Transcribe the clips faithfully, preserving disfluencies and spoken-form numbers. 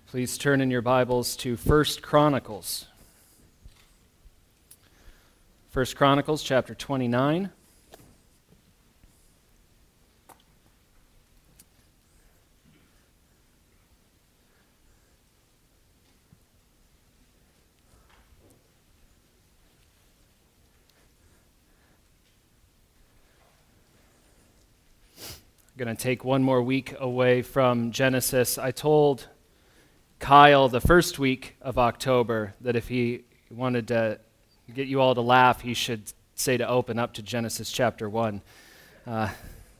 Please turn in your Bibles to First Chronicles. First Chronicles chapter twenty-nine. I'm going to take one more week away from Genesis. I told Kyle the first week of October that if he wanted to get you all to laugh, he should say to open up to Genesis chapter one. Uh,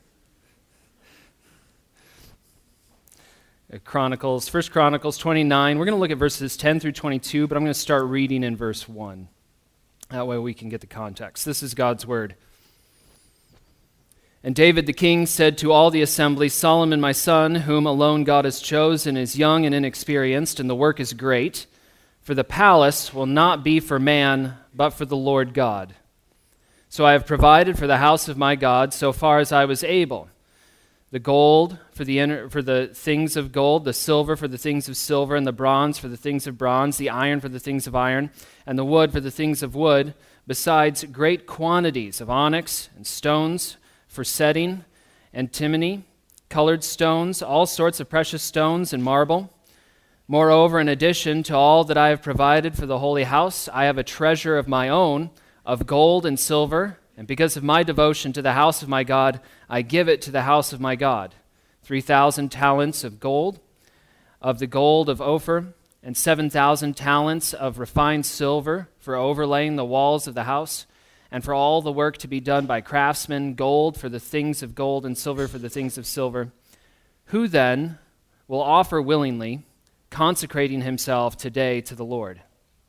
Chronicles, First Chronicles twenty-nine. We're going to look at verses ten through twenty-two, but I'm going to start reading in verse one. That way we can get the context. This is God's word. And David the king said to all the assembly, Solomon my son, whom alone God has chosen, is young and inexperienced, and the work is great. For the palace will not be for man, but for the Lord God. So I have provided for the house of my God so far as I was able. The gold for the inner, for the things of gold, the silver for the things of silver, and the bronze for the things of bronze, the iron for the things of iron, and the wood for the things of wood, besides great quantities of onyx and stones, for setting, antimony, colored stones, all sorts of precious stones and marble. Moreover, in addition to all that I have provided for the holy house, I have a treasure of my own, of gold and silver, and because of my devotion to the house of my God, I give it to the house of my God. Three thousand talents of gold, of the gold of Ophir, and seven thousand talents of refined silver for overlaying the walls of the house, and for all the work to be done by craftsmen, gold for the things of gold and silver for the things of silver. Who then will offer willingly, consecrating himself today to the Lord?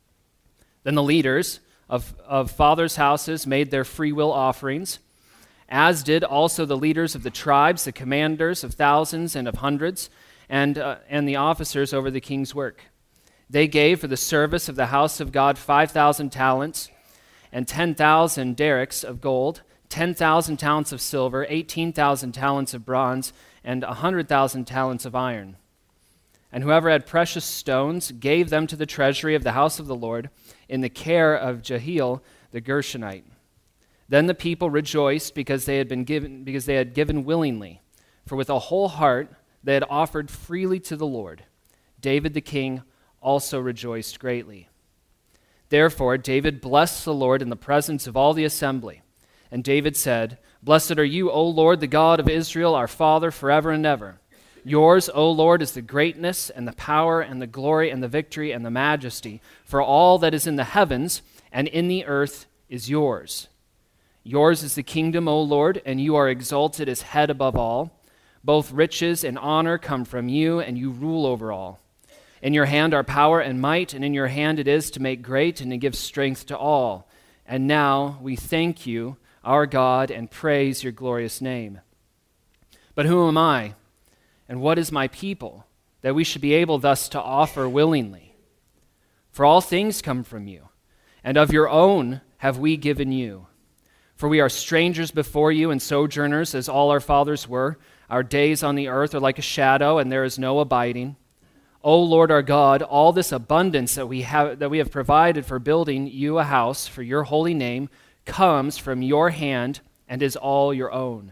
Then the leaders of, of fathers' houses made their freewill offerings, as did also the leaders of the tribes, the commanders of thousands and of hundreds, and, uh, and the officers over the king's work. They gave for the service of the house of God five thousand talents, and ten thousand derricks of gold, ten thousand talents of silver, eighteen thousand talents of bronze, and one hundred thousand talents of iron. And whoever had precious stones gave them to the treasury of the house of the Lord in the care of Jehiel the Gershonite. Then the people rejoiced because they had been given because they had given willingly, for with a whole heart they had offered freely to the Lord. David the king also rejoiced greatly. Therefore, David blessed the Lord in the presence of all the assembly. And David said, Blessed are you, O Lord, the God of Israel, our Father, forever and ever. Yours, O Lord, is the greatness and the power and the glory and the victory and the majesty, for all that is in the heavens and in the earth is yours. Yours is the kingdom, O Lord, and you are exalted as head above all. Both riches and honor come from you, and you rule over all. In your hand are power and might, and in your hand it is to make great and to give strength to all. And now we thank you, our God, and praise your glorious name. But who am I, and what is my people, that we should be able thus to offer willingly? For all things come from you, and of your own have we given you. For we are strangers before you and sojourners, as all our fathers were. Our days on the earth are like a shadow, and there is no abiding. O Lord our God, all this abundance that we have that we have provided for building you a house for your holy name comes from your hand and is all your own.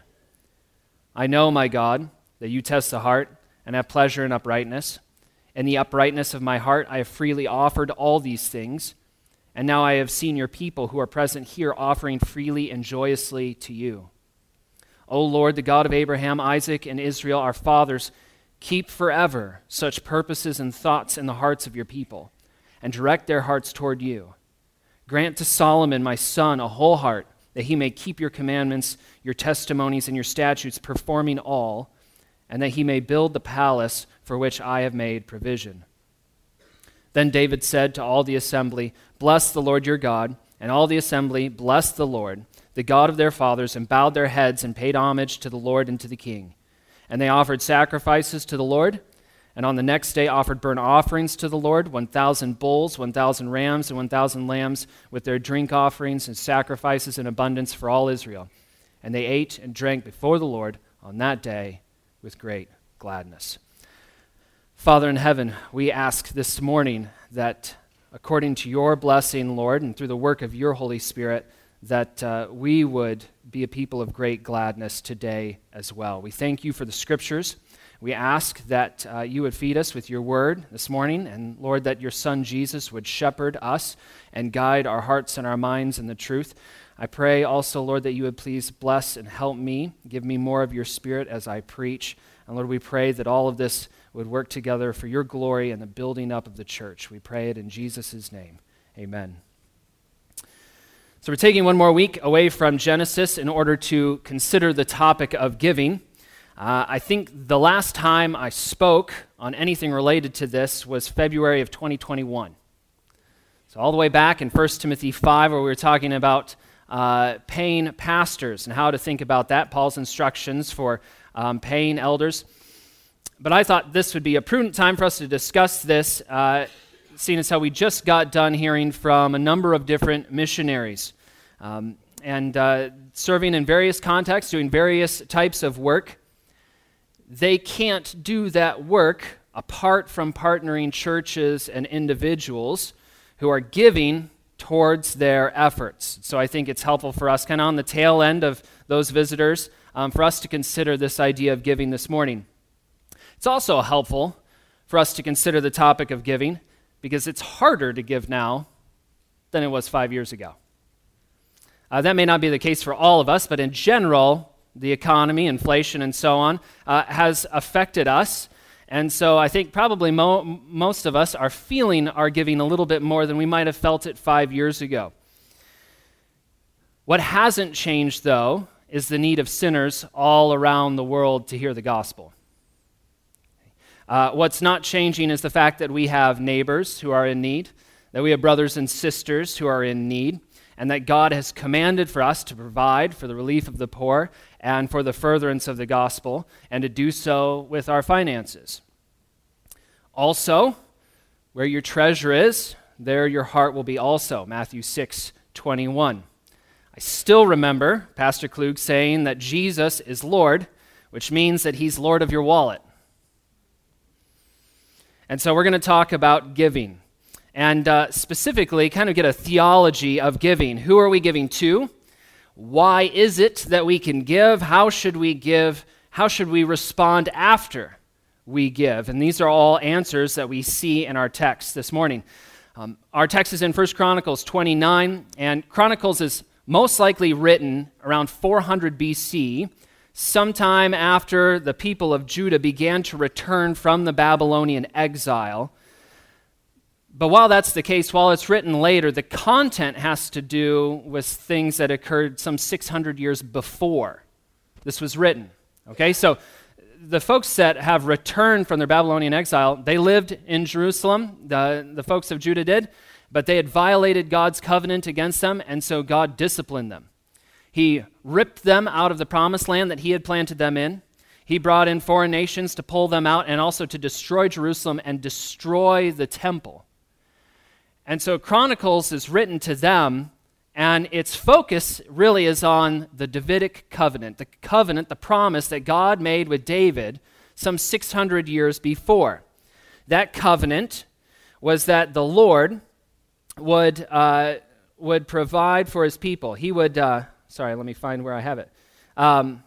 I know, my God, that you test the heart and have pleasure in uprightness. In the uprightness of my heart I have freely offered all these things, and now I have seen your people who are present here offering freely and joyously to you. O Lord, the God of Abraham, Isaac, and Israel, our fathers, keep forever such purposes and thoughts in the hearts of your people, and direct their hearts toward you. Grant to Solomon, my son, a whole heart, that he may keep your commandments, your testimonies, and your statutes, performing all, and that he may build the palace for which I have made provision. Then David said to all the assembly, Bless the Lord your God. And all the assembly blessed the Lord, the God of their fathers, and bowed their heads and paid homage to the Lord and to the king. And they offered sacrifices to the Lord, and on the next day offered burnt offerings to the Lord, one thousand bulls, one thousand rams, and one thousand lambs, with their drink offerings and sacrifices in abundance for all Israel. And they ate and drank before the Lord on that day with great gladness. Father in heaven, we ask this morning that according to your blessing, Lord, and through the work of your Holy Spirit, that uh, we would be a people of great gladness today as well. We thank you for the scriptures. We ask that uh, you would feed us with your word this morning, and Lord, that your Son Jesus would shepherd us and guide our hearts and our minds in the truth. I pray also, Lord, that you would please bless and help me, give me more of your Spirit as I preach. And Lord, we pray that all of this would work together for your glory and the building up of the church. We pray it in Jesus' name. Amen. So we're taking one more week away from Genesis in order to consider the topic of giving. Uh, I think the last time I spoke on anything related to this was February of twenty twenty-one. So all the way back in First Timothy five, where we were talking about uh, paying pastors and how to think about that, Paul's instructions for um, paying elders. But I thought this would be a prudent time for us to discuss this, uh, seeing as how we just got done hearing from a number of different missionaries um, and uh, serving in various contexts, doing various types of work. They can't do that work apart from partnering churches and individuals who are giving towards their efforts. So I think it's helpful for us, kind of on the tail end of those visitors, um, for us to consider this idea of giving this morning. It's also helpful for us to consider the topic of giving because it's harder to give now than it was five years ago. Uh, that may not be the case for all of us, but in general, the economy, inflation, and so on uh, has affected us. And so I think probably mo- most of us are feeling our giving a little bit more than we might have felt it five years ago. What hasn't changed, though, is the need of sinners all around the world to hear the gospel. Uh, what's not changing is the fact that we have neighbors who are in need, that we have brothers and sisters who are in need, and that God has commanded for us to provide for the relief of the poor and for the furtherance of the gospel, and to do so with our finances. Also, where your treasure is, there your heart will be also, Matthew six twenty-one. I still remember Pastor Klug saying that Jesus is Lord, which means that he's Lord of your wallet. And so we're going to talk about giving, and uh, specifically kind of get a theology of giving. Who are we giving to? Why is it that we can give? How should we give? How should we respond after we give? And these are all answers that we see in our text this morning. Um, our text is in First Chronicles twenty-nine, and Chronicles is most likely written around four hundred B C, sometime after the people of Judah began to return from the Babylonian exile. But while that's the case, while it's written later, the content has to do with things that occurred some six hundred years before this was written. Okay, so the folks that have returned from their Babylonian exile, they lived in Jerusalem, the, the folks of Judah did, but they had violated God's covenant against them, and so God disciplined them. He ripped them out of the promised land that he had planted them in. He brought in foreign nations to pull them out and also to destroy Jerusalem and destroy the temple. And so Chronicles is written to them, and its focus really is on the Davidic covenant, the covenant, the promise that God made with David some six hundred years before. That covenant was that the Lord would, uh, would provide for his people. He would... Uh, Sorry, let me find where I have it. Um,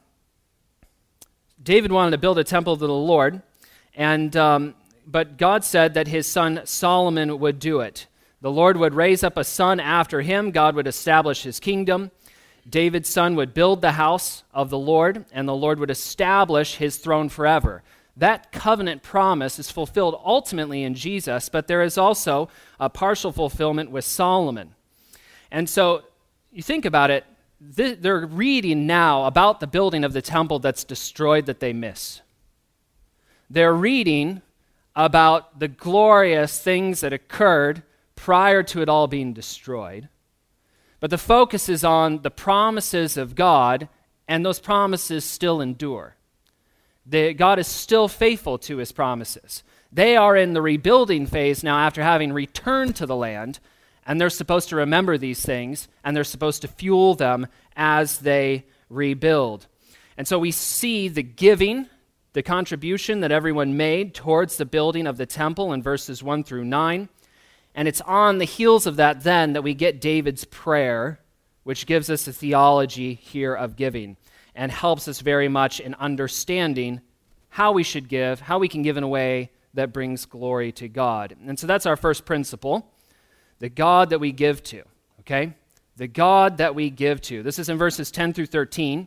David wanted to build a temple to the Lord, and um, but God said that his son Solomon would do it. The Lord would raise up a son after him. God would establish his kingdom. David's son would build the house of the Lord, and the Lord would establish his throne forever. That covenant promise is fulfilled ultimately in Jesus, but there is also a partial fulfillment with Solomon. And so you think about it, they're reading now about the building of the temple that's destroyed that they miss. They're reading about the glorious things that occurred prior to it all being destroyed. But the focus is on the promises of God, and those promises still endure. The, God is still faithful to his promises. They are in the rebuilding phase now after having returned to the land, and they're supposed to remember these things, and they're supposed to fuel them as they rebuild. And so we see the giving the contribution that everyone made towards the building of the temple in verses one through nine. And it's on the heels of that then that we get David's prayer, which gives us a theology here of giving and helps us very much in understanding how we should give, how we can give in a way that brings glory to God. And so that's our first principle, the God that we give to, okay? The God that we give to. This is in verses ten through thirteen.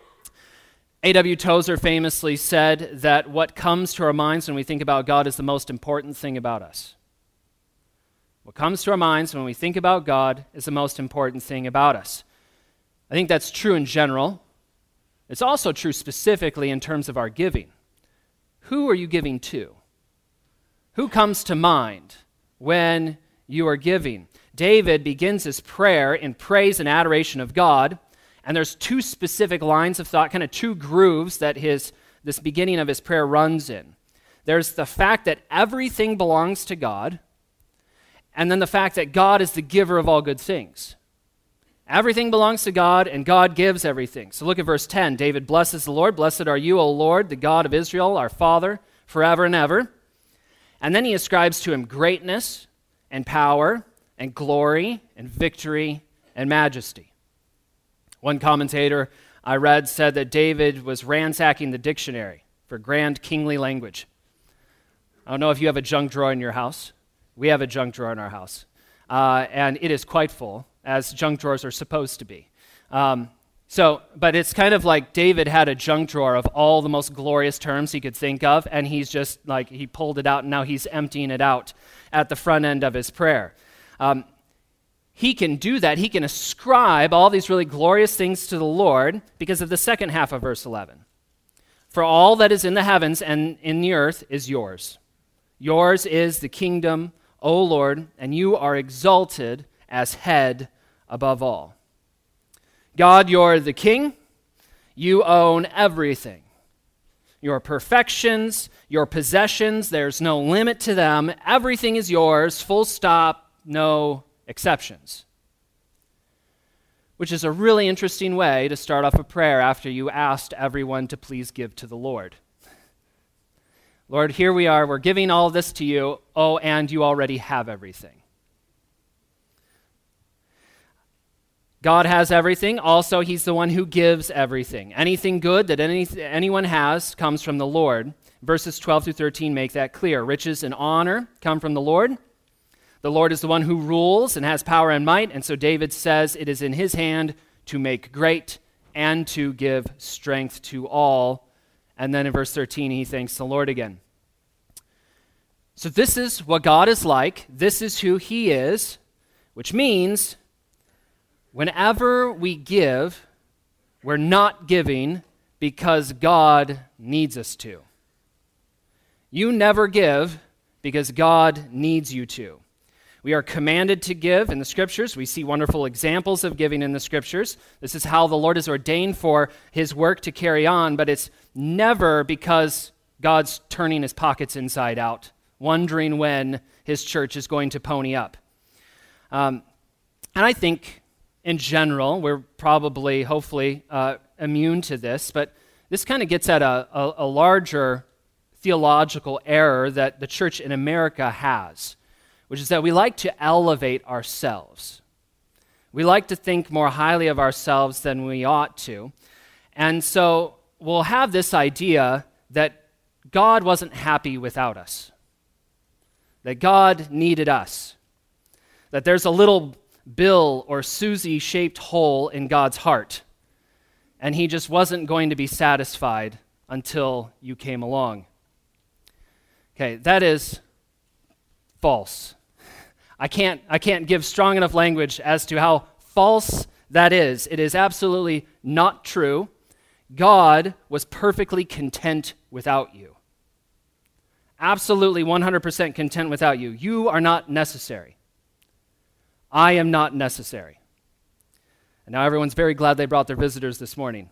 A W Tozer famously said that what comes to our minds when we think about God is the most important thing about us. What comes to our minds when we think about God is the most important thing about us. I think that's true in general. It's also true specifically in terms of our giving. Who are you giving to? Who comes to mind when you are giving? David begins his prayer in praise and adoration of God. And there's two specific lines of thought, kind of two grooves that his this beginning of his prayer runs in. There's the fact that everything belongs to God, and then the fact that God is the giver of all good things. Everything belongs to God, and God gives everything. So look at verse ten. David blesses the Lord. Blessed are you, O Lord, the God of Israel, our Father, forever and ever. And then he ascribes to him greatness and power and glory and victory and majesty. One commentator I read said that David was ransacking the dictionary for grand kingly language. I don't know if you have a junk drawer in your house. We have a junk drawer in our house. Uh, and it is quite full, as junk drawers are supposed to be. Um, so, but it's kind of like David had a junk drawer of all the most glorious terms he could think of, and he's just like, he pulled it out, and now he's emptying it out at the front end of his prayer. Um, He can do that. He can ascribe all these really glorious things to the Lord because of the second half of verse eleven. For all that is in the heavens and in the earth is yours. Yours is the kingdom, O Lord, and you are exalted as head above all. God, you're the king. You own everything. Your perfections, your possessions, there's no limit to them. Everything is yours, full stop, no exceptions. Which is a really interesting way to start off a prayer after you asked everyone to please give to the Lord. Lord, here we are, we're giving all this to you, oh, and you already have everything. God has everything, also he's the one who gives everything. Anything good that any, anyone has comes from the Lord. Verses twelve through thirteen make that clear. Riches and honor come from the Lord. The Lord is the one who rules and has power and might, and so David says it is in his hand to make great and to give strength to all. And then in verse thirteen, he thanks the Lord again. So this is what God is like. This is who he is, which means whenever we give, we're not giving because God needs us to. You never give because God needs you to. We are commanded to give in the Scriptures. We see wonderful examples of giving in the Scriptures. This is how the Lord has ordained for his work to carry on, but it's never because God's turning his pockets inside out, wondering when his church is going to pony up. Um, and I think, in general, we're probably, hopefully, uh, immune to this, but this kind of gets at a, a, a larger theological error that the church in America has, which is that we like to elevate ourselves. We like to think more highly of ourselves than we ought to. And so we'll have this idea that God wasn't happy without us, that God needed us, that there's a little Bill or Susie-shaped hole in God's heart, and he just wasn't going to be satisfied until you came along. Okay, that is false. I can't, I can't give strong enough language as to how false that is. It is absolutely not true. God was perfectly content without you. Absolutely one hundred percent content without you. You are not necessary. I am not necessary. And now everyone's very glad they brought their visitors this morning.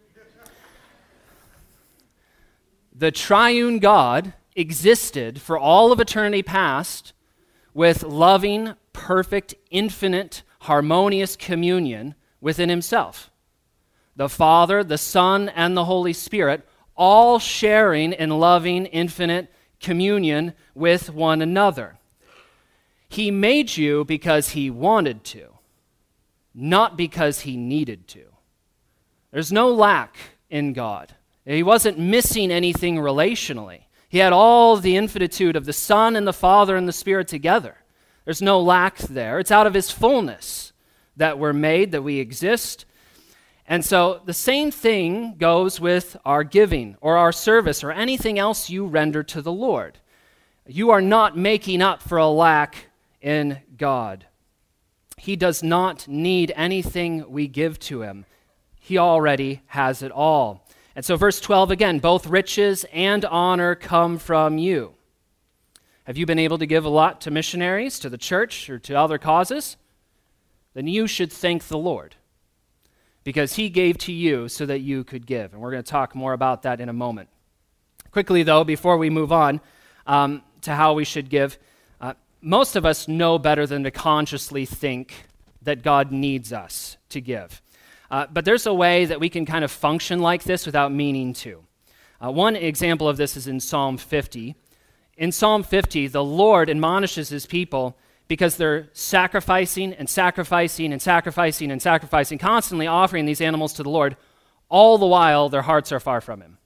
The triune God existed for all of eternity past with loving, perfect, infinite, harmonious communion within himself. The Father, the Son, and the Holy Spirit all sharing in loving, infinite communion with one another. He made you because he wanted to, not because he needed to. There's no lack in God. He wasn't missing anything relationally. He had all the infinitude of the Son and the Father and the Spirit together. There's no lack there. It's out of his fullness that we're made, that we exist. And so the same thing goes with our giving or our service or anything else you render to the Lord. You are not making up for a lack in God. He does not need anything we give to him. He already has it all. And so verse twelve again, both riches and honor come from you. Have you been able to give a lot to missionaries, to the church, or to other causes? Then you should thank the Lord, because he gave to you so that you could give. And we're going to talk more about that in a moment. Quickly, though, before we move on um, to how we should give, uh, most of us know better than to consciously think that God needs us to give. Uh, but there's a way that we can kind of function like this without meaning to. Uh, one example of this is in Psalm fifty. In Psalm fifty, the Lord admonishes his people because they're sacrificing and sacrificing and sacrificing and sacrificing, constantly offering these animals to the Lord, all the while their hearts are far from him.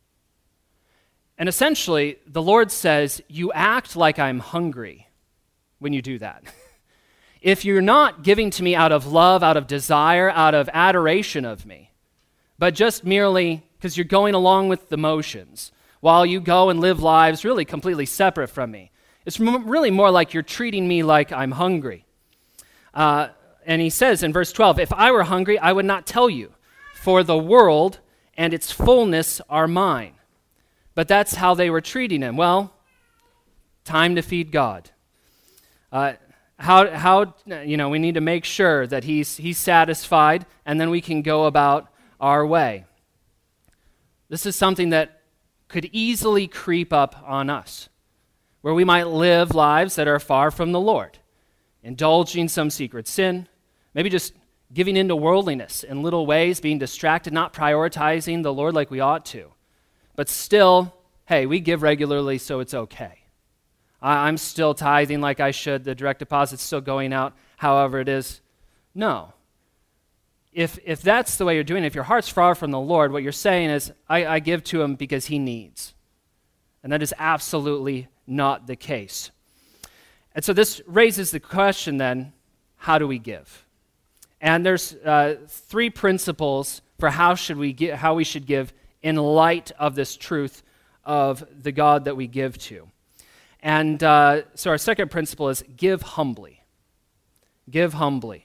And essentially, the Lord says, you act like I'm hungry when you do that. If you're not giving to me out of love, out of desire, out of adoration of me, but just merely because you're going along with the motions, while you go and live lives really completely separate from me, it's really more like you're treating me like I'm hungry. Uh, and he says in verse twelve, if I were hungry, I would not tell you, for the world and its fullness are mine. But that's how they were treating him. Well, time to feed God. Uh, how, how, you know, we need to make sure that he's, he's satisfied, and then we can go about our way. This is something that could easily creep up on us, where we might live lives that are far from the Lord, indulging some secret sin, maybe just giving into worldliness in little ways, being distracted, not prioritizing the Lord like we ought to. But still, hey, we give regularly, so it's okay. I, I'm still tithing like I should. The direct deposit's still going out, however it is. No. If if that's the way you're doing it, if your heart's far from the Lord, what you're saying is, I, I give to him because he needs. And that is absolutely not the case. And so this raises the question then, how do we give? And there's uh, three principles for how should we gi- how we should give in light of this truth of the God that we give to. And uh, so our second principle is give humbly. Give humbly.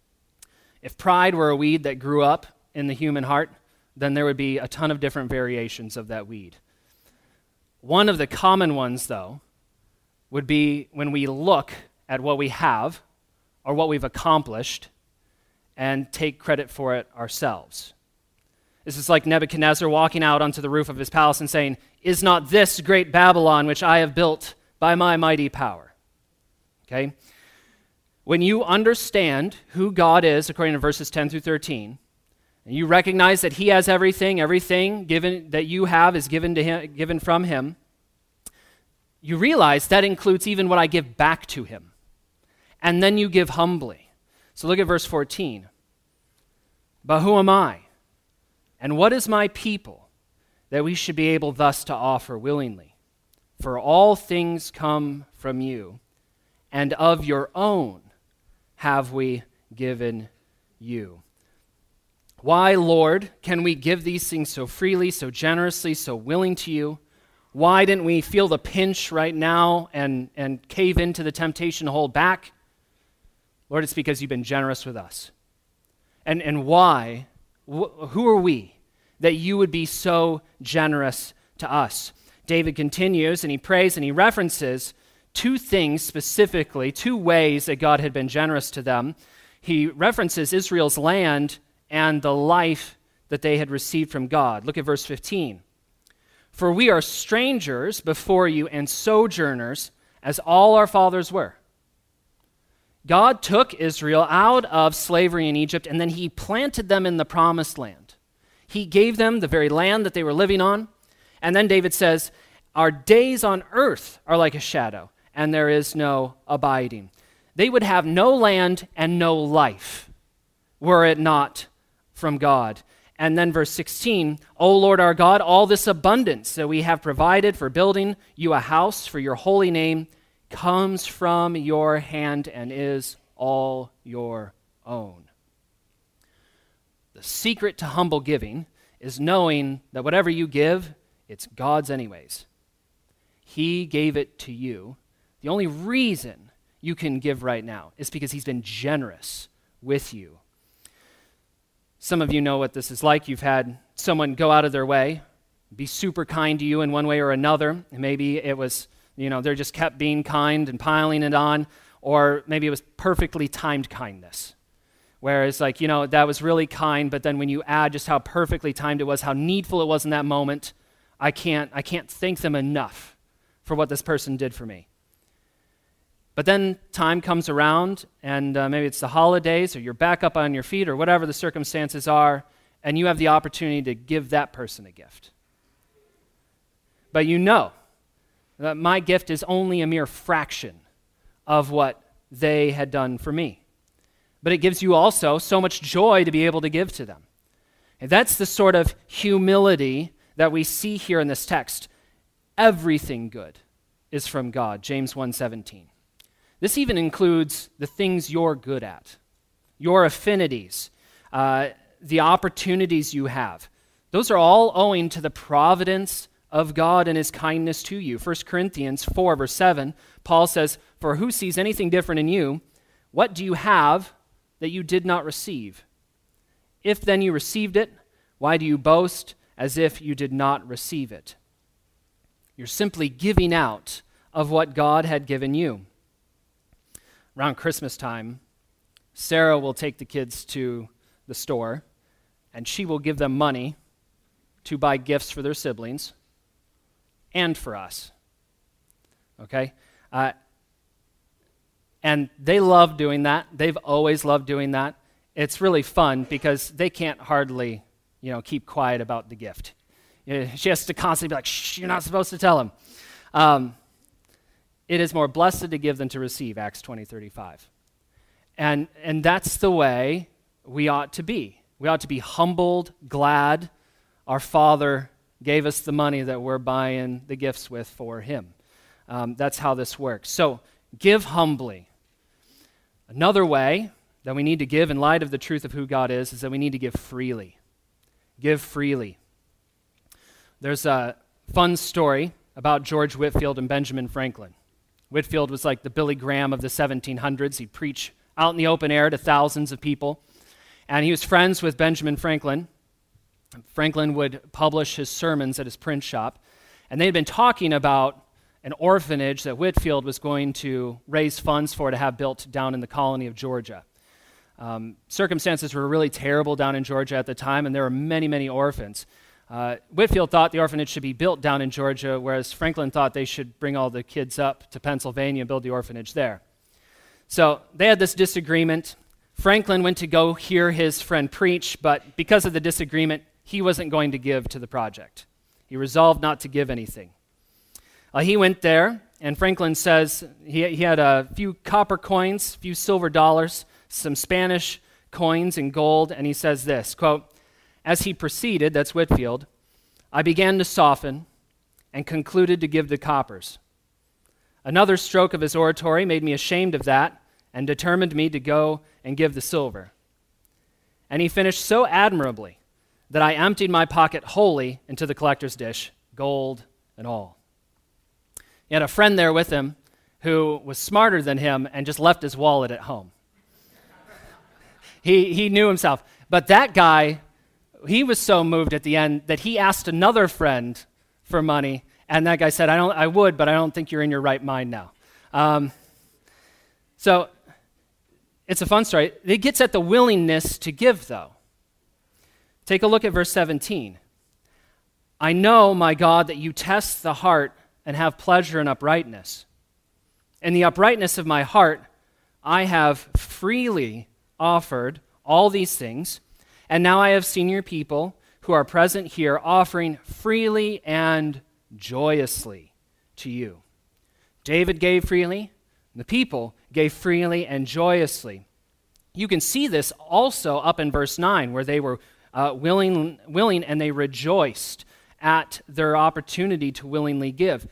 If pride were a weed that grew up in the human heart, then there would be a ton of different variations of that weed. One of the common ones, though, would be when we look at what we have or what we've accomplished and take credit for it ourselves. This is like Nebuchadnezzar walking out onto the roof of his palace and saying, is not this great Babylon which I have built by my mighty power? Okay? When you understand who God is, according to verses ten through thirteen, and you recognize that he has everything, everything given that you have is given to him, given from him, you realize that includes even what I give back to him. And then you give humbly. So look at verse fourteen. But who am I? And what is my people that we should be able thus to offer willingly? For all things come from you, and of your own have we given you. Why, Lord, can we give these things so freely, so generously, so willing to you? Why didn't we feel the pinch right now and, and cave into the temptation to hold back? Lord, it's because you've been generous with us. And, and why? Wh- who are we that you would be so generous to us? David continues and he prays and he references two things specifically, two ways that God had been generous to them. He references Israel's land and the life that they had received from God. Look at verse fifteen. For we are strangers before you and sojourners, as all our fathers were. God took Israel out of slavery in Egypt, and then he planted them in the promised land. He gave them the very land that they were living on. And then David says, our days on earth are like a shadow, and there is no abiding. They would have no land and no life were it not from God. And then verse sixteen, O Lord our God, all this abundance that we have provided for building you a house for your holy name comes from your hand and is all your own. The secret to humble giving is knowing that whatever you give, it's God's anyways. He gave it to you. The only reason you can give right now is because he's been generous with you. Some of you know what this is like. You've had someone go out of their way, be super kind to you in one way or another. And maybe it was, you know, they just kept being kind and piling it on, or maybe it was perfectly timed kindness. Whereas, like, you know, that was really kind, but then when you add just how perfectly timed it was, how needful it was in that moment, I can't, I can't thank them enough for what this person did for me. But then time comes around, and uh, maybe it's the holidays, or you're back up on your feet, or whatever the circumstances are, and you have the opportunity to give that person a gift. But you know that my gift is only a mere fraction of what they had done for me. But it gives you also so much joy to be able to give to them. And that's the sort of humility that we see here in this text. Everything good is from God, James one seventeen. This even includes the things you're good at, your affinities, uh, the opportunities you have. Those are all owing to the providence of God and his kindness to you. First Corinthians four, verse seven, Paul says, for who sees anything different in you? What do you have that you did not receive? If then you received it, why do you boast as if you did not receive it? You're simply giving out of what God had given you. Around Christmas time, Sarah will take the kids to the store, and she will give them money to buy gifts for their siblings and for us. Okay? Uh, and they love doing that. They've always loved doing that. It's really fun because they can't hardly, you know, keep quiet about the gift. You know, she has to constantly be like, shh, you're not supposed to tell them. Um, It is more blessed to give than to receive, Acts twenty thirty-five. And, and that's the way we ought to be. We ought to be humbled, glad our Father gave us the money that we're buying the gifts with for him. Um, that's how this works. So give humbly. Another way that we need to give in light of the truth of who God is is that we need to give freely. Give freely. There's a fun story about George Whitefield and Benjamin Franklin. Whitefield was like the Billy Graham of the seventeen hundreds. He'd preach out in the open air to thousands of people. And he was friends with Benjamin Franklin. Franklin would publish his sermons at his print shop. And they had been talking about an orphanage that Whitefield was going to raise funds for to have built down in the colony of Georgia. Um, circumstances were really terrible down in Georgia at the time, and there were many, many orphans. Uh, Whitefield thought the orphanage should be built down in Georgia, whereas Franklin thought they should bring all the kids up to Pennsylvania and build the orphanage there. So they had this disagreement. Franklin went to go hear his friend preach, but because of the disagreement, he wasn't going to give to the project. He resolved not to give anything. Uh, he went there, and Franklin says he, he had a few copper coins, a few silver dollars, some Spanish coins and gold, and he says this, quote, as he proceeded, that's Whitefield, I began to soften and concluded to give the coppers. Another stroke of his oratory made me ashamed of that and determined me to go and give the silver. And he finished so admirably that I emptied my pocket wholly into the collector's dish, gold and all. He had a friend there with him who was smarter than him and just left his wallet at home. he, he knew himself. But that guy, he was so moved at the end that he asked another friend for money, and that guy said, I don't, I would, but I don't think you're in your right mind now. Um, so it's a fun story. It gets at the willingness to give, though. Take a look at verse seventeen. I know, my God, that you test the heart and have pleasure in uprightness. In the uprightness of my heart, I have freely offered all these things, and now I have seen your people who are present here offering freely and joyously to you. David gave freely, the people gave freely and joyously. You can see this also up in verse nine, where they were uh, willing, willing and they rejoiced at their opportunity to willingly give.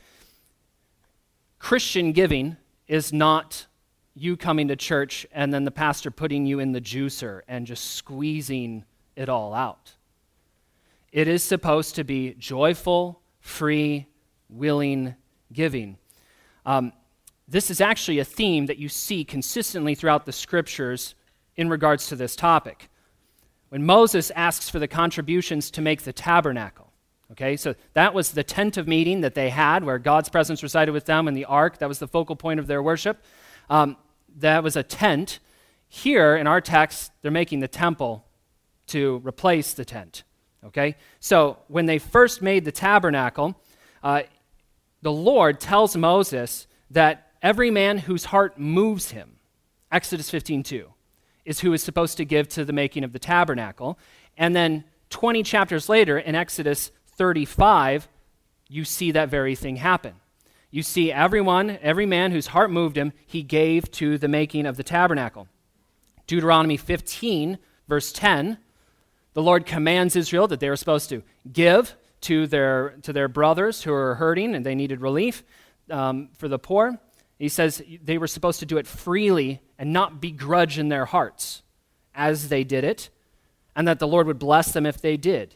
Christian giving is not you coming to church and then the pastor putting you in the juicer and just squeezing it all out. It is supposed to be joyful, free, willing giving. Um, this is actually a theme that you see consistently throughout the scriptures in regards to this topic. When Moses asks for the contributions to make the tabernacle, okay, so that was the tent of meeting that they had where God's presence resided with them, and the ark, that was the focal point of their worship. Um, that was a tent. Here in our text, they're making the temple to replace the tent, okay? So when they first made the tabernacle, uh, the Lord tells Moses that every man whose heart moves him, Exodus fifteen two, is who is supposed to give to the making of the tabernacle. And then twenty chapters later, in Exodus thirty-five, you see that very thing happen. You see everyone, every man whose heart moved him, he gave to the making of the tabernacle. Deuteronomy fifteen, verse ten, the Lord commands Israel that they were supposed to give to their, to their brothers who are hurting and they needed relief um, for the poor. He says they were supposed to do it freely and not begrudge in their hearts as they did it, and that the Lord would bless them if they did.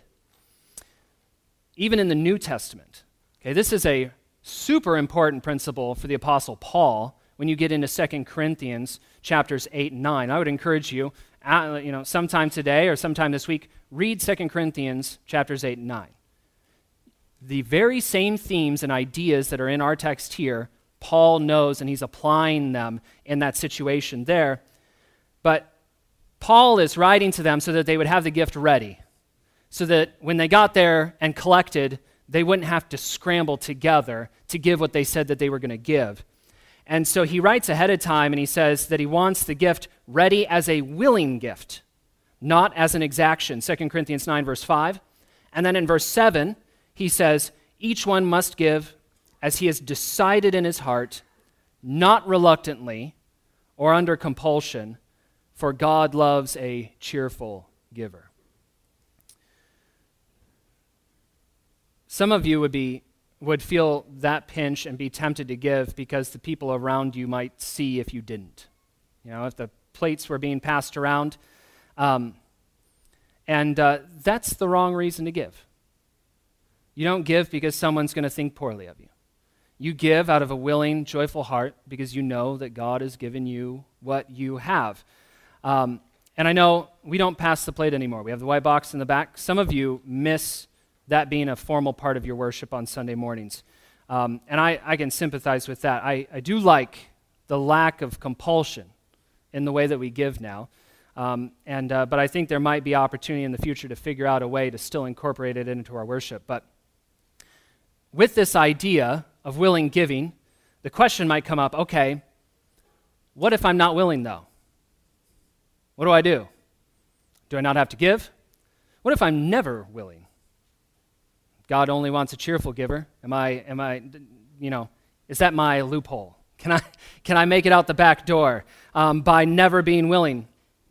Even in the New Testament, okay, this is a super important principle for the Apostle Paul when you get into Second Corinthians chapters eight and nine. I would encourage you, uh, you know, sometime today or sometime this week, read Second Corinthians chapters eight and nine. The very same themes and ideas that are in our text here, Paul knows, and he's applying them in that situation there. But Paul is writing to them so that they would have the gift ready, so that when they got there and collected, they wouldn't have to scramble together to give what they said that they were going to give. And so he writes ahead of time, and he says that he wants the gift ready as a willing gift, not as an exaction. Second Corinthians nine, verse five. And then in verse seven, he says, each one must give as he has decided in his heart, not reluctantly or under compulsion, for God loves a cheerful giver. Some of you would be would feel that pinch and be tempted to give because the people around you might see if you didn't. You know, if the plates were being passed around. Um, and uh, that's the wrong reason to give. You don't give because someone's going to think poorly of you. You give out of a willing, joyful heart because you know that God has given you what you have. Um, and I know we don't pass the plate anymore. We have the white box in the back. Some of you miss that being a formal part of your worship on Sunday mornings. Um, and I, I can sympathize with that. I, I do like the lack of compulsion in the way that we give now. Um, and uh, but I think there might be opportunity in the future to figure out a way to still incorporate it into our worship. But with this idea of willing giving, the question might come up, okay, what if I'm not willing though? What do I do? Do I not have to give? What if I'm never willing? God only wants a cheerful giver. Am I, am I, you know, is that my loophole? Can I, can I make it out the back door um, by never being willing?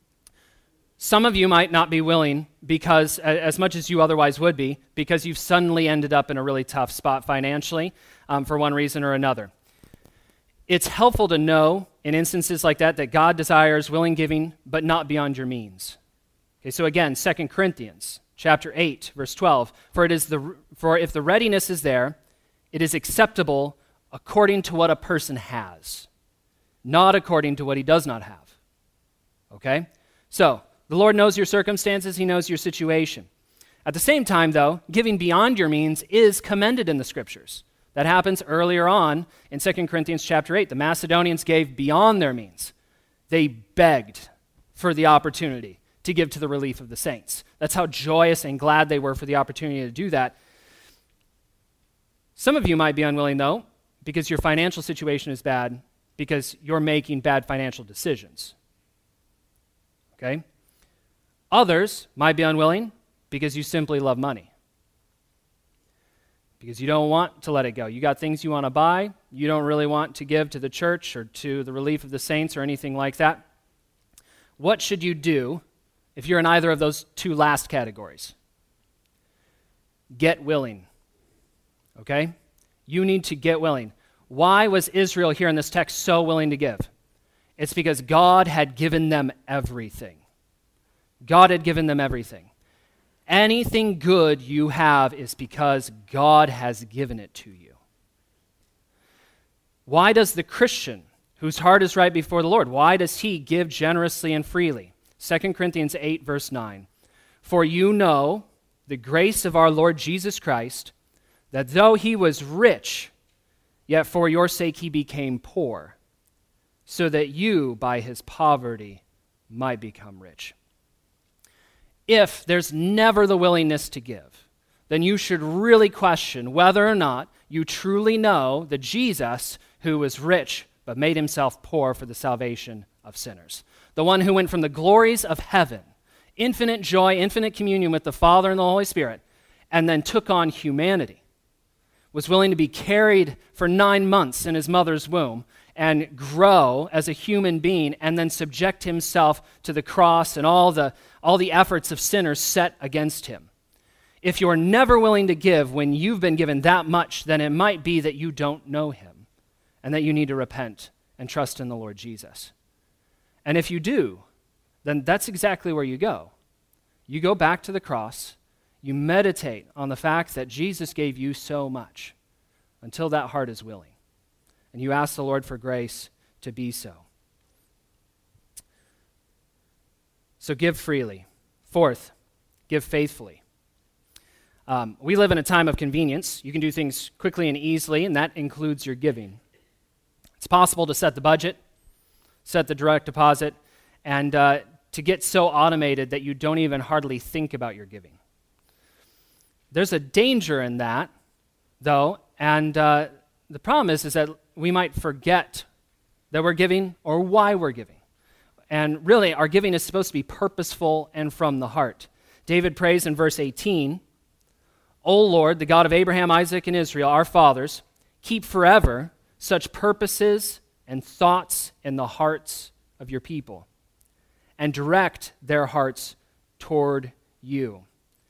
Some of you might not be willing because, as much as you otherwise would be, because you've suddenly ended up in a really tough spot financially um, for one reason or another. It's helpful to know in instances like that that God desires willing giving, but not beyond your means. Okay, so again, Second Corinthians chapter eight, verse twelve, for it is the for if the readiness is there, it is acceptable according to what a person has, not according to what he does not have. Okay? So, the Lord knows your circumstances, he knows your situation. At the same time, though, giving beyond your means is commended in the scriptures. That happens earlier on in Second Corinthians chapter eight. The Macedonians gave beyond their means. They begged for the opportunity to give to the relief of the saints. That's how joyous and glad they were for the opportunity to do that. Some of you might be unwilling, though, because your financial situation is bad, because you're making bad financial decisions. Okay? Others might be unwilling because you simply love money. Because you don't want to let it go. You got things you want to buy. You don't really want to give to the church or to the relief of the saints or anything like that. What should you do if you're in either of those two last categories? Get willing. Okay? You need to get willing. Why was Israel here in this text so willing to give? It's because God had given them everything. God had given them everything. Anything good you have is because God has given it to you. Why does the Christian, whose heart is right before the Lord, why does he give generously and freely? Second Corinthians eight, verse nine. For you know the grace of our Lord Jesus Christ, that though he was rich, yet for your sake he became poor, so that you by his poverty might become rich. If there's never the willingness to give, then you should really question whether or not you truly know the Jesus who was rich but made himself poor for the salvation of sinners. The one who went from the glories of heaven, infinite joy, infinite communion with the Father and the Holy Spirit, and then took on humanity, was willing to be carried for nine months in his mother's womb and grow as a human being and then subject himself to the cross and all the, all the efforts of sinners set against him. If you're never willing to give when you've been given that much, then it might be that you don't know him and that you need to repent and trust in the Lord Jesus. And if you do, then that's exactly where you go. You go back to the cross, you meditate on the fact that Jesus gave you so much until that heart is willing. And you ask the Lord for grace to be so. So give freely. Fourth, give faithfully. Um, we live in a time of convenience. You can do things quickly and easily, and that includes your giving. It's possible to set the budget, set the direct deposit, and uh, to get so automated that you don't even hardly think about your giving. There's a danger in that, though, and uh, the problem is, is that we might forget that we're giving or why we're giving. And really, our giving is supposed to be purposeful and from the heart. David prays in verse eighteen, O Lord, the God of Abraham, Isaac, and Israel, our fathers, keep forever such purposes and thoughts in the hearts of your people, and direct their hearts toward you.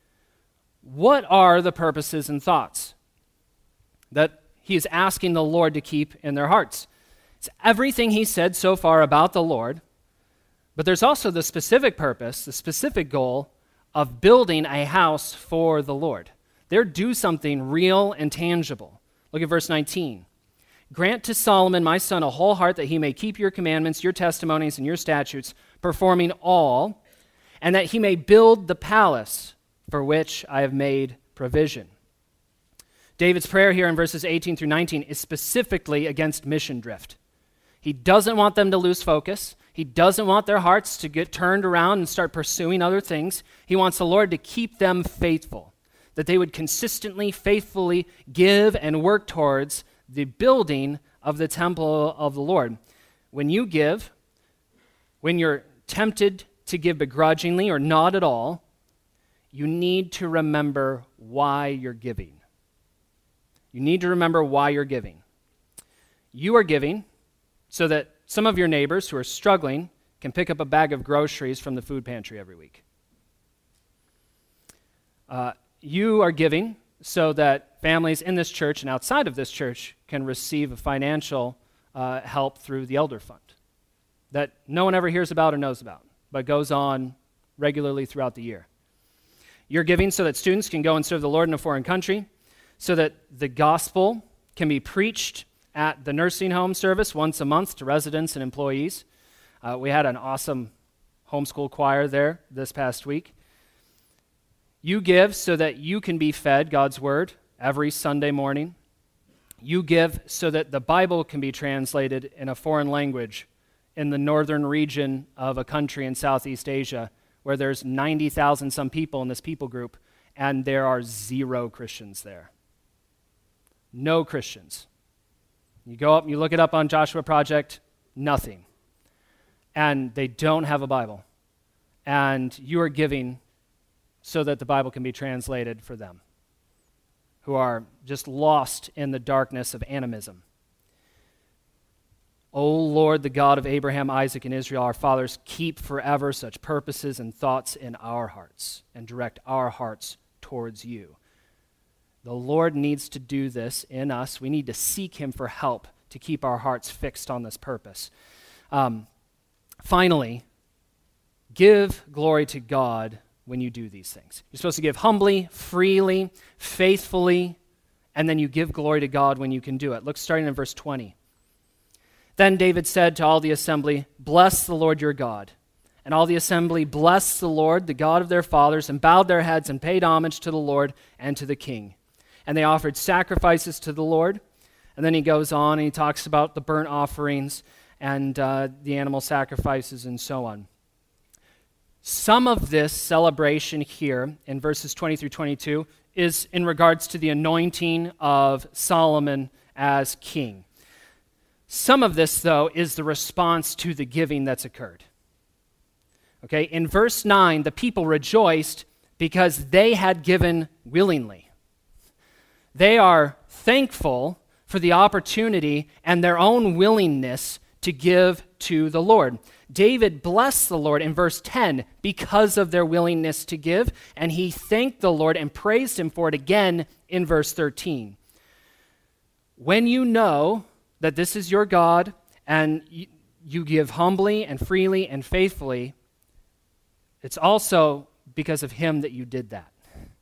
What are the purposes and thoughts that he is asking the Lord to keep in their hearts? It's everything he said so far about the Lord, but there's also the specific purpose, the specific goal of building a house for the Lord. They're do something real and tangible. Look at verse nineteen. Grant to Solomon, my son, a whole heart that he may keep your commandments, your testimonies, and your statutes, performing all, and that he may build the palace for which I have made provision. David's prayer here in verses eighteen through nineteen is specifically against mission drift. He doesn't want them to lose focus. He doesn't want their hearts to get turned around and start pursuing other things. He wants the Lord to keep them faithful, that they would consistently, faithfully give and work towards the building of the temple of the Lord. When you give, when you're tempted to give begrudgingly or not at all, you need to remember why you're giving. You need to remember why you're giving. You are giving so that some of your neighbors who are struggling can pick up a bag of groceries from the food pantry every week. Uh, you are giving so that families in this church and outside of this church can receive a financial uh, help through the Elder Fund that no one ever hears about or knows about, but goes on regularly throughout the year. You're giving so that students can go and serve the Lord in a foreign country, so that the gospel can be preached at the nursing home service once a month to residents and employees. Uh, we had an awesome homeschool choir there this past week. You give so that you can be fed God's word every Sunday morning. You give so that the Bible can be translated in a foreign language in the northern region of a country in Southeast Asia where there's ninety thousand some people in this people group, and there are zero Christians there. No Christians. You go up and you look it up on Joshua Project, nothing. And they don't have a Bible. And you are giving so that the Bible can be translated for them, who are just lost in the darkness of animism. O Lord, the God of Abraham, Isaac, and Israel, our fathers, keep forever such purposes and thoughts in our hearts and direct our hearts towards you. The Lord needs to do this in us. We need to seek him for help to keep our hearts fixed on this purpose. Um, finally, give glory to God when you do these things. You're supposed to give humbly, freely, faithfully, and then you give glory to God when you can do it. Look, starting in verse twenty. Then David said to all the assembly, "Bless the Lord your God." And all the assembly blessed the Lord, the God of their fathers, and bowed their heads and paid homage to the Lord and to the king. And they offered sacrifices to the Lord. And then he goes on and he talks about the burnt offerings and uh, the animal sacrifices and so on. Some of this celebration here in verses twenty through twenty-two is in regards to the anointing of Solomon as king. Some of this, though, is the response to the giving that's occurred. Okay, in verse nine, the people rejoiced because they had given willingly. They are thankful for the opportunity and their own willingness to give to the Lord. David blessed the Lord in verse ten because of their willingness to give, and he thanked the Lord and praised him for it again in verse thirteen. When you know that this is your God, and you, you give humbly and freely and faithfully, it's also because of him that you did that.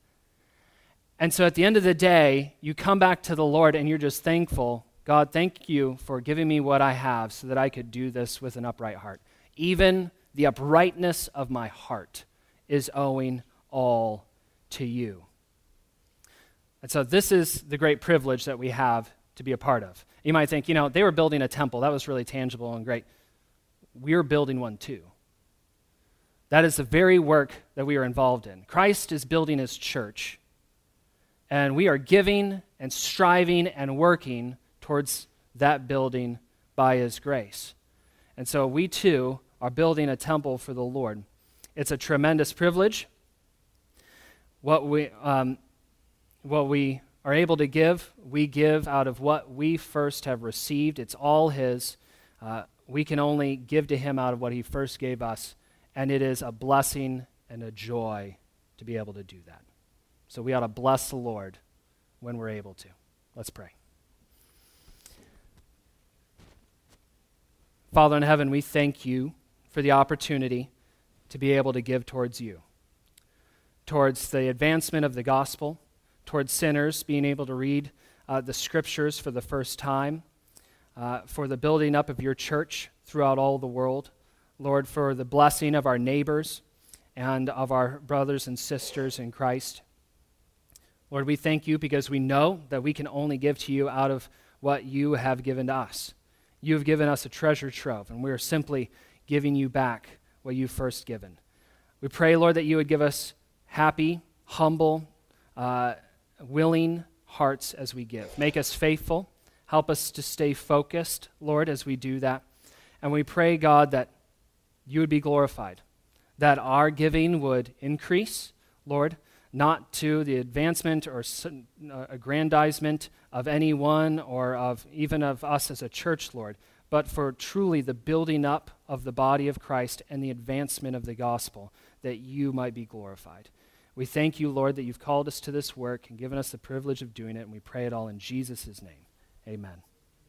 And so at the end of the day, you come back to the Lord and you're just thankful. God, thank you for giving me what I have so that I could do this with an upright heart. Even the uprightness of my heart is owing all to you. And so this is the great privilege that we have to be a part of. You might think, you know, they were building a temple. That was really tangible and great. We're building one too. That is the very work that we are involved in. Christ is building his church, and we are giving and striving and working towards that building by his grace. And so we too are building a temple for the Lord. It's a tremendous privilege. What we, um, what we are able to give, we give out of what we first have received. It's all his. Uh, we can only give to him out of what he first gave us, and it is a blessing and a joy to be able to do that. So we ought to bless the Lord when we're able to. Let's pray. Father in heaven, we thank you for the opportunity to be able to give towards you, towards the advancement of the gospel, towards sinners being able to read uh, the scriptures for the first time, uh, for the building up of your church throughout all the world, Lord, for the blessing of our neighbors and of our brothers and sisters in Christ. Lord, we thank you because we know that we can only give to you out of what you have given to us. You have given us a treasure trove, and we are simply giving you back what you've first given. We pray, Lord, that you would give us happy, humble, uh, willing hearts as we give. Make us faithful. Help us to stay focused, Lord, as we do that. And we pray, God, that you would be glorified, that our giving would increase, Lord, not to the advancement or aggrandizement of anyone or of even of us as a church, Lord, but for truly the building up of the body of Christ and the advancement of the gospel, that you might be glorified. We thank you, Lord, that you've called us to this work and given us the privilege of doing it, and we pray it all in Jesus' name. Amen.